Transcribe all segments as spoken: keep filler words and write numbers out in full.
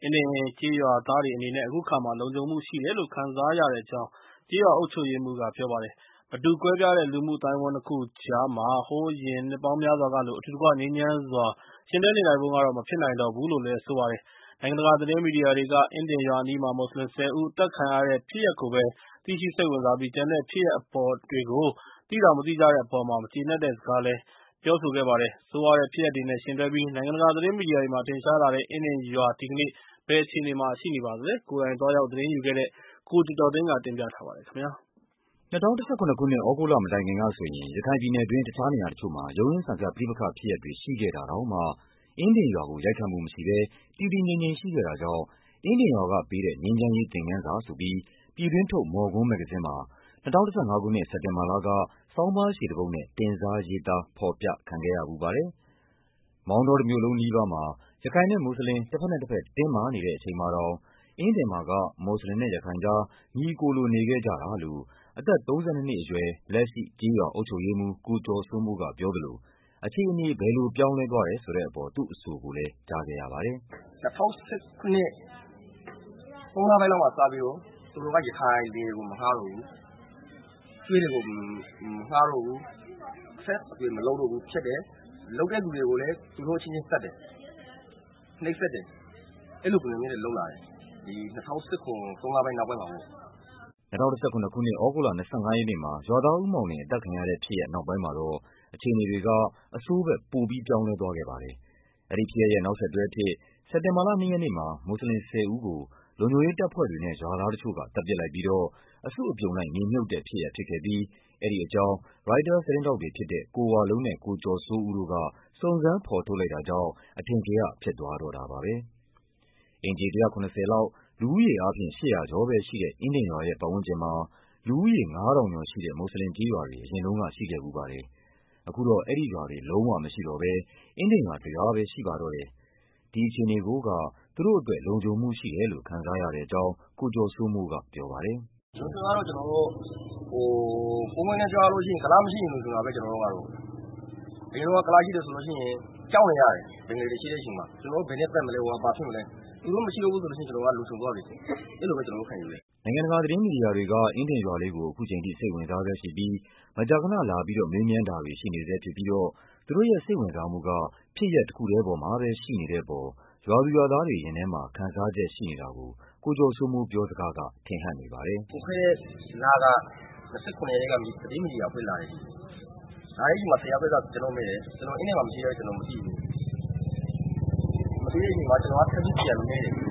အင်းဒင်ကျေးရွာသားတွေအနေနဲ့အခုအခါမှာလုံခြုံမှုရှိတယ်လို့ခံစားရတဲ့အကြောင်းကျေးရွာအုပ်ချုပ်ရေးမှူးကပြောပါတယ်။မတူကွဲပြားတဲ့လူမှုအသိုင်းအဝိုင်းနှစ်ခုကြားမှာဟိုးအရင်နှစ်ပေါင်းများစွာကလိုအတူတကွငြိမ်းချမ်းစွာယှဉ်တွဲနေထိုင်ဖို့ကတော့မဖြစ်နိုင်တော့ဘူးလို့လည်းဆိုပါတယ်။နိုင်ငံတကာသတင်းမီဒီယာတွေကအင်းဒင်ရွာအနီးမှာမွတ်ဆလင်ဆယ်ဦးအသတ်ခံရတဲ့ဖြစ်ရပ်ကိုပဲသိရှိစိတ်ဝင်စားပြီးကျန်တဲ့ဖြစ်ရပ်အပေါ်တွေကိုသိတောင်မသိကြတဲ့အပေါ်မကျေနပ်တဲ့စကားလည်းပြောဆိုခဲ့ပါတယ်။ဆိုးရွားတဲ့ဖြစ်ရပ်တွေနဲ့ယှဉ်တွဲပြီးနိုင်ငံတကာသတင်းမီဒီယာတွေမှာထင်ရှားလာတဲ့အင်းဒင်ရွာဒီကနေ့ဘယ်အခြေအနေမှာရှိနေပါသလဲ။ကိုယ်တိုင်သွားရောက်သတင်းယူခဲ့တဲ့ကိုကျော်ကျော်သိန်းကတင်ပြထားပါတယ်ခင်ဗျာ။၂၀၁၇ခုနှစ်သြဂုတ်လမတိုင်ခင်ကဆိုရင်ရခိုင်ပြည်နယ်တွင်းတခြားနေရာတချို့မှာရုန်းရင်းဆန်ခတ်ပဋိပက္ခဖြစ်ရပ်တွေရှိခဲ့တာတောင်မှအင်းဒင်ရွာကိုရိုက်ခတ်မှုမရှိဘဲတည်တည်ငြိမ်ငြိမ်ရှိခဲ့တာကြောင့်အင်းဒင်ရွာကပေးတဲ့ငြိမ်းချမ်းရေးသင်ခန်းစာဆိုပြီးပြည်တွင်းထုတ်မော်ကွန်းမဂ္ဂဇင်းမှာ၂၀၁၅ခုနှစ်စက်တင်ဘာလကဆောင်းပါးရှည်တစ်ပုဒ်နဲ့တင်စားရေးသားဖော်ပြခံခဲ့ရဖူးပါတယ်။မောင်တောတစ်မြို့လုံးနီးပါးမှာရခိုင်နဲ့မွတ်ဆလင်တစ်ဖက်နဲ့တစ်ဖက်တင်းမာနေတဲ့အချိန်မှာတောင်အင်းဒင်မှာကမွတ်ဆလင်နဲ့ရခိုင်ကြားညီအကိုလိုနေခဲ့ကြတာလို့အသက်သုံးဆယ့်နှစ်နှစ်အရွယ်လက်ရှိကျေးရွာအုပ်ချုပ်ရေးမှူးကိုကျော်စိုးမိုးကပြောသလိုအခြေအနေဘယ်လိုပြောင်းလဲသွားတယ်ဆိုတဲ့အပေါ်သူ့အဆိုကိုလည်းကြားခဲ့ရပါတယ်။၂၀၁၈ခုနှစ်သုံးလပိုင်းလောက်မှာစပြီးတော့သူတို့ကရခိုင်တွေကိုမငှားတော့ဘူး။ကျွေးတွေကိုမငှားတော့ဘူး။ဆက်အသွေးမလုပ်တော့ဘူးဖြစ်တယ်။လုပ်တဲ့လူတွေကိုလည်းသူတို့ချင်းချင်းစက်တယ်။နှိပ်စက်တယ်။အဲ့လိုပုံစံမျိုးတွေလုပ်လာတယ်။ဒီ၂၀၁၇သုံးလပိုင်းနောက်ပိုင်းမှာပေါ့။၂၀၁၇ခုနှစ်သြဂုတ်လ၂၅ရက်နေ့မှာရွာသားဦးမောင်လွင်အသတ်ခံရတဲ့ဖြစ်ရပ်နောက်ပိုင်းမှာတော့အခြေအနေတွေကအဆိုးဘက်ပိုပြီးပြောင်းလဲသွားခဲ့ပါတယ်။အဲဒီဖြစ်ရပ်ရဲ့နောက်ဆက်တွဲအဖြစ်စက်တင်ဘာလ၂ရက်နေ့မှာမွတ်ဆလင်ဆယ်ဦးကိုလုံခြုံရေးတပ်ဖွဲ့တွေနဲ့ရွာသားတချို့ကသတ်ပစ်လိုက်ပြီးတော့အစုအပြုံလိုက်မြေမြုပ်တဲ့ဖြစ်ရပ်ဖြစ်ခဲ့ပြီးအဲဒီအကြောင်းရိုက်တာသတင်းထောက်တွေဖြစ်တဲ့ကိုဝလုံးနဲ့ကိုကျော်စိုးဦးတို့ကစုံစမ်းဖော်ထုတ်လိုက်တာကြောင့်အထင်ကရဖြစ်သွားတော့တာပါပဲ။အိမ်ခြေ၁၇၀လောက်လူဦးရေအားဖြင့်၈၀၀ကျော်ပဲရှိတဲ့အင်းဒင်ရွာရဲ့ပတ်ဝန်းကျင်မှာလူဦးရေငါးထောင်ကျော်ရှိတဲ့မွတ်ဆလင်ကျေးရွာတွေအရင်တုန်းကရှိခဲ့ဖူးပါတယ်။အခုတော့အဲဒီရွာတွေလုံးဝမရှိတော့ဘဲအင်းဒင်ရွာတရွာပဲရှိပါတော့တယ်။ဒီအခြေအနေကိုကသူတို့အတွက်လုံခြုံမှုရှိတယ်လို့ခံစားရတဲ့အကြောင်းကိုကျော်စိုးမိုးကပြောပါတယ်။ကျွန်တော်ကတော့ကျွန်တော်တို့ဟိုပုံမှန်နဲ့ကြားလို့ရှိရင်ကလားမရှိရင်လို့ဆိုတာပဲကျွန်တော်တို့ကတော့ဒီလိုကကလားရှိတယ်ဆိုလို့ရှိရင်ကြောက်နေရတယ်ဘင်္ဂလီတွေရှိတဲ့အချိန်မှာကျွန်တော်တို့ဘယ်နဲ့တက်မလဲဟိုဘာဖြစ်မလဲသူတို့မရှိလို့ဘူးဆိုလို့ရှိရင်ကျွန်တော်ကလူဆုံသွားပြီအဲ့လိုပဲကျွန်တော်တို့ခံယူတယ်နိုင်ငံတကာသတင်းမီဒီယာတွေကအင်းဒင်ရွာလေးကိုအခုချိန်ထိစိတ်ဝင်စားဆဲရှိပြီးမကြာခဏလာပြီးတော့မေးမြန်းတာတွေရှိနေဆဲဖြစ်ပြီးတော့သူတို့ရဲ့စိတ်ဝင်စားမှုကဖြစ်ရပ်တစ်ခုတည်းပေါ်မှာပဲရှိနေတဲ့ပေါ်ရွာသူရွာသားတွေရင်ထဲမှာခံစားချက်ရှိနေတာကိုကိုကျော်စိုးမိုးပြောစကားကထင်ဟပ်နေပါတယ်။ကိုခဲလာက၂၉ရက်နေ့ကသတင်းမီဒီယာဖွင့်လာတယ်။ဒါကြီးမှာဆရာဘက်ကကျွန်တော်မေးတယ်ကျွန်တော်အင်းထဲမှာမရှိရဲကျွန်တော်မသိဘူး။မသိတဲ့အချိန်မှာကျွန်တော်ကထပ်ပြီးပြန်မေးတယ်။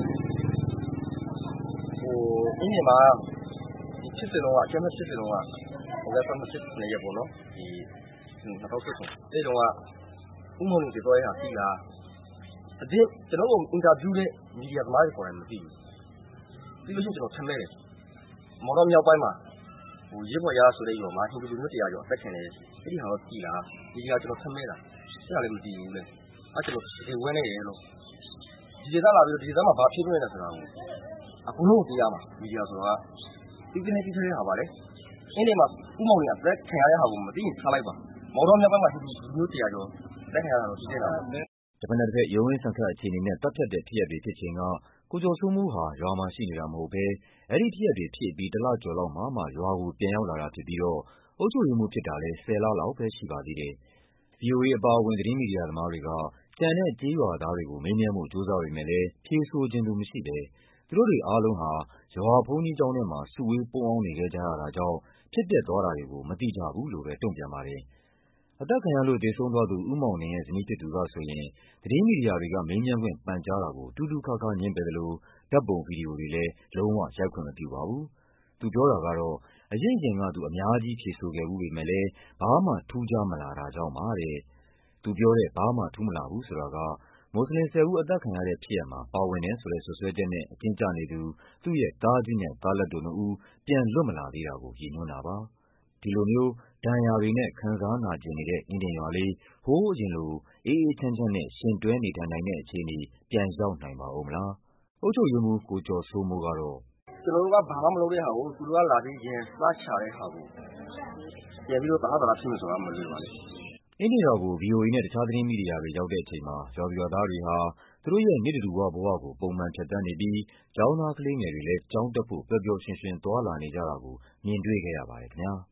ဟိုအင်းထဲမှာဒီဖြစ်စလုံးကအကျမ်းဖြစ်စလုံးကဟိုကဆက်မဖြစ်နေရပေါ့နော်။ဒီ၂၀၁၉အဲ့တော့ကဥမ္မောင်တွေပြောရတာပြီလား။အစ်ကျွန်တော်ကအင်တာဗျူးတဲ့မီဒီယာသမားတွေခေါ်တယ်မသိဘူး။ပြီးလို့ရှိရင်ကျွန်တော်ထမ်းမဲတယ်။မော်တော်မြောက်ပိုင်းမှာဟိုရေပေါ်ရဆိုတဲ့ရောမှာဟိုလူမျိုးတရားကျော်အသက်ခံနေတယ်။အဲ့ဒီဟာတော့ပြီလား။ဒီကကျွန်တော်ထမ်းမဲတာ။အဲ့ဒါလည်းမသိဘူးလေ။အဲ့ကျွန်တော်ဒီဝဲနေတယ်လို့ဒီဒေသလာပြီးဒီဒေသမှာဘာဖြစ်နေလဲဆိုတာကိုအခုလုံးသိရမှာမီဒီယာဆိုတော့ဒီကနေ့ဒီထဲဟာပါလေ။အင်းဒီမှာဥမောင်ကြီးအသက်ခံရတဲ့ဟာကိုမသိရင်ထားလိုက်ပါ။မော်တော်မြောက်ပိုင်းမှာဟိုလူမျိုးတရားကျော်လက်ခံရတာတော့သိနေတာပဲ။တပတ်နဲ့တစ်ဖက်ရုံးရင်းဆန်ခတ်အခြေအနေနဲ့တပ်ဖြတ်တဲ့ဖြစ်ရပ်တွေဖြစ်ချိန်ကကိုကျော်စိုးမိုးဟာရွာမှာရှိနေတာမဟုတ်ဘဲအဲဒီဖြစ်ရပ်တွေဖြစ်ပြီးတလကျော်လောက်မှမှရွာကိုပြန်ရောက်လာတာဖြစ်ပြီးတော့အုပ်ချုပ်ရေးမှူးဖြစ်တာလည်းဆယ်လလောက်ပဲရှိပါသေးတယ်။ဗွီအိုအေအပါအဝင်သတင်းမီဒီယာသမားတွေကကျန်တဲ့ကျေးရွာသားတွေကိုမေးမြန်းဖို့ကြိုးစားပေမဲ့လည်းဖြေဆိုခြင်းသူမရှိဘဲသူတို့တွေအားလုံးဟာရွာဘုန်းကြီးကျောင်းထဲမှာစုဝေးပုန်းအောင်းနေခဲ့ကြရတာကြောင့်ဖြစ်ပျက်သွားတာတွေကိုမသိကြဘူးလို့ပဲတုံ့ပြန်ပါတယ်။အသတ်ခံရလို့သေဆုံးသွားသူဦးမောင်လွင်ရဲ့ဇနီးဖြစ်သူကဆိုရင်သတင်းမီဒီယာတွေကမေးမြန်းခွင့်ပန်ကြားတာကိုတူးတူးခါးခါးငြင်းပယ်သလိုဓာတ်ပုံဗီဒီယိုတွေလည်းလုံးဝရိုက်ခွင့်မပြုပါဘူး။သူပြောတာကတော့အရင်ရင်ကသူအများကြီးဖြေဆိုခဲ့ဘူးပေမဲ့လည်းဘာမှထူးခြားမလာတာကြောင့်ပါတဲ့။သူပြောတဲ့ဘာမှထူးမလာဘူးဆိုတာကမွတ်ဆလင်ဆယ်ဦးအသတ်ခံရတဲ့ဖြစ်ရပ်မှာပါဝင်တယ်ဆိုတဲ့စွပ်စွဲချက်နဲ့အကျဉ်းကျနေသူသူ့ရဲ့သားကြီးနဲ့သားလက်တို့နှစ်ဦးပြန်လွတ်မလာသေးတာကိုရည်ညွှန်းတာပါ။ဒီလိုမျိုးဒဏ်ရာတွေနဲ့ခံစားနာကျင်နေတဲ့အင်းဒင်ရွာလေးဟိုးအရင်လိုအေးအေးချမ်းချမ်းနဲ့ရှင်တွဲနေထိုင်နိုင်တဲ့အခြေအနေပြန်ရောက်နိုင်ပါဦးမလား။အုပ်ချုပ်ရေးမှူးကိုကျော်စိုးမိုးကတော့ကျွန်တော်တို့ကဘာမှမလုပ်တဲ့ဟာကိုသူတို့ကလာပြီးရင်စားချတဲ့ဟာကိုပြန်ပြီးတော့တအားတအားဖြစ်နေဆိုတာမလွယ်ပါဘူး။အင်းဒင်ရွာကိုဗွီအိုအေနဲ့တခြားသတင်းမီဒီယာတွေရောက်တဲ့အချိန်မှာရွာသူရွာသားတွေဟာသူတို့ရဲ့နေ့တဓူဝဘဝကိုပုံမှန်ဖြတ်သန်းနေပြီး ကျောင်းသားကလေးငယ်တွေလည်း ကျောင်းတက်ဖို့ ပျော်ပျော်ရွှင်ရွှင် သွားလာနေကြတာကို မြင်တွေ့ခဲ့ရပါတယ်ခင်ဗျာ။